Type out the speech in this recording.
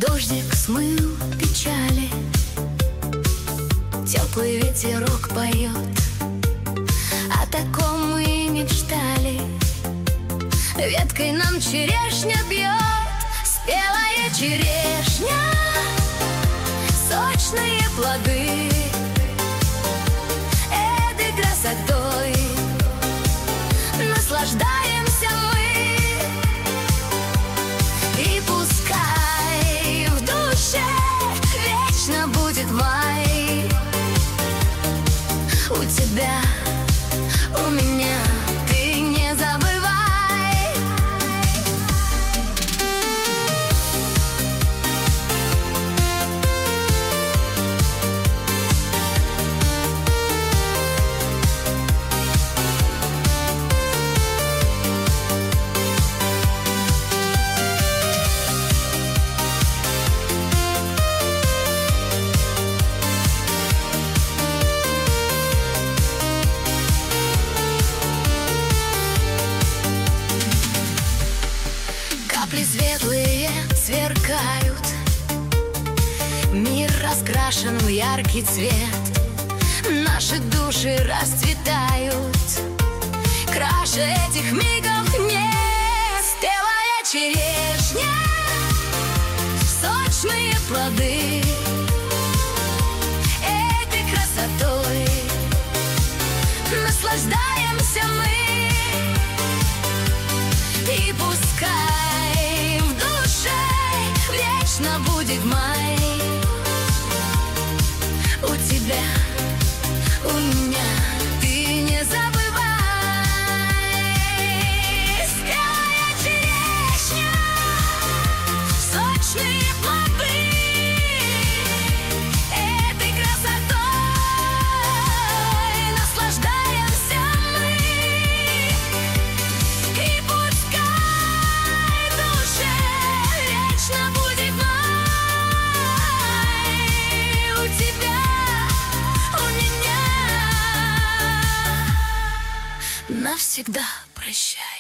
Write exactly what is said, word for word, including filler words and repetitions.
Дождик смыл печали, теплый ветерок поет. О таком мы и мечтали. Веткой нам черешня бьет, спелая черешня, сочные плоды. Этой красотой наслаждаемся мы. И пускай в душе вечно будет май. У тебя, у меня, ты не забывай. Капли светлые сверкают, мир раскрашен в яркий цвет. Наши души расцветают, краше этих мигов нет. Спелая черешня, сочные плоды. Этой красотой наслаждаемся мы. И пускай в душе вечно будет май. У тебя, у меня, ты не забывай. Спелая черешня, сочные плоды. Этой красотой наслаждаемся мы. И пускай в душе вечно будет май. У тебя, у меня навсегда прощай.